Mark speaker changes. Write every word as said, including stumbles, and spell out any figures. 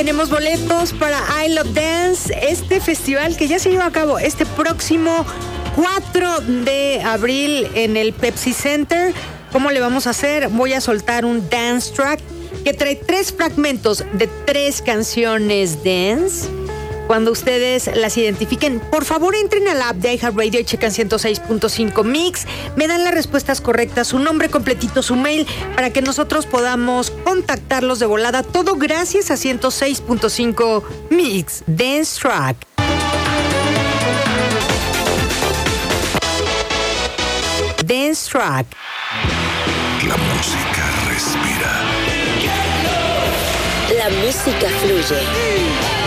Speaker 1: tenemos boletos para I Love Dance, este festival que ya se lleva a cabo este próximo cuatro de abril en el Pepsi Center. ¿Cómo le vamos a hacer? Voy a soltar un dance track que trae tres fragmentos de tres canciones dance. Cuando ustedes las identifiquen, por favor entren a la app de iHeartRadio y chequen ciento seis punto cinco Mix. Me dan las respuestas correctas, su nombre completito, su mail, para que nosotros podamos contactarlos de volada. Todo gracias a ciento seis punto cinco Mix Dance Track. Dance Track.
Speaker 2: La música respira.
Speaker 3: La música fluye.